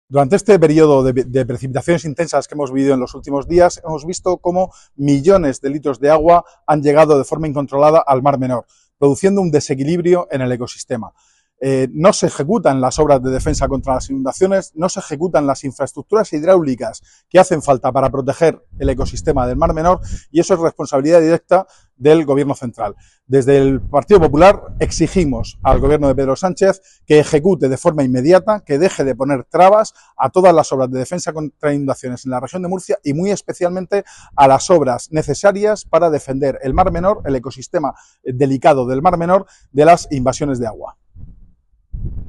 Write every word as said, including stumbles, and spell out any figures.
Durante este periodo de, de precipitaciones intensas que hemos vivido en los últimos días, hemos visto cómo millones de litros de agua han llegado de forma incontrolada al Mar Menor, produciendo un desequilibrio en el ecosistema. Eh, no se ejecutan las obras de defensa contra las inundaciones, no se ejecutan las infraestructuras hidráulicas que hacen falta para proteger el ecosistema del Mar Menor, y eso es responsabilidad directa del Gobierno central. Desde el Partido Popular exigimos al Gobierno de Pedro Sánchez que ejecute de forma inmediata, que deje de poner trabas a todas las obras de defensa contra inundaciones en la región de Murcia y muy especialmente a las obras necesarias para defender el Mar Menor, el ecosistema delicado del Mar Menor, de las invasiones de agua.